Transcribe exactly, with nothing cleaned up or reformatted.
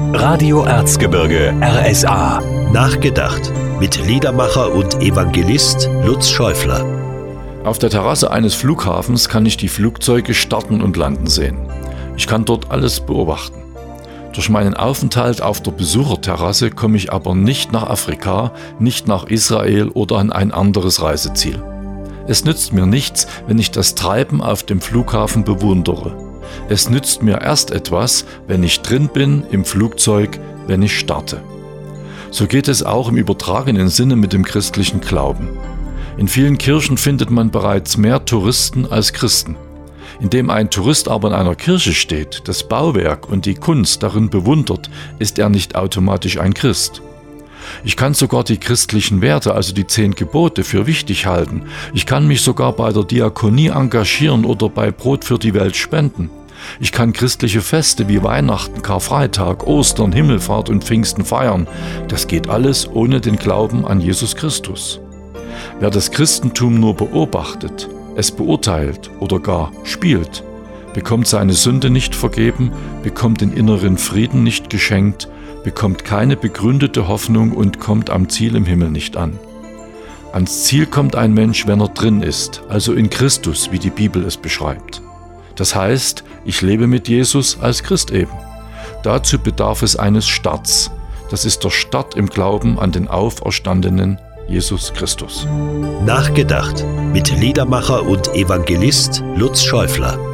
Radio Erzgebirge R S A. Nachgedacht mit Liedermacher und Evangelist Lutz Schäufler. Auf der Terrasse eines Flughafens kann ich die Flugzeuge starten und landen sehen. Ich kann dort alles beobachten. Durch meinen Aufenthalt auf der Besucherterrasse komme ich aber nicht nach Afrika, nicht nach Israel oder an ein anderes Reiseziel. Es nützt mir nichts, wenn ich das Treiben auf dem Flughafen bewundere. Es nützt mir erst etwas, wenn ich drin bin im Flugzeug, wenn ich starte. So geht es auch im übertragenen Sinne mit dem christlichen Glauben. In vielen Kirchen findet man bereits mehr Touristen als Christen. Indem ein Tourist aber in einer Kirche steht, das Bauwerk und die Kunst darin bewundert, ist er nicht automatisch ein Christ. Ich kann sogar die christlichen Werte, also die zehn Gebote, für wichtig halten. Ich kann mich sogar bei der Diakonie engagieren oder bei Brot für die Welt spenden. Ich kann christliche Feste wie Weihnachten, Karfreitag, Ostern, Himmelfahrt und Pfingsten feiern. Das geht alles ohne den Glauben an Jesus Christus. Wer das Christentum nur beobachtet, es beurteilt oder gar spielt, bekommt seine Sünde nicht vergeben, bekommt den inneren Frieden nicht geschenkt, bekommt keine begründete Hoffnung und kommt am Ziel im Himmel nicht an. Ans Ziel kommt ein Mensch, wenn er drin ist, also in Christus, wie die Bibel es beschreibt. Das heißt, ich lebe mit Jesus als Christ eben. Dazu bedarf es eines Starts. Das ist der Start im Glauben an den auferstandenen Jesus Christus. Nachgedacht mit Liedermacher und Evangelist Lutz Schäufler.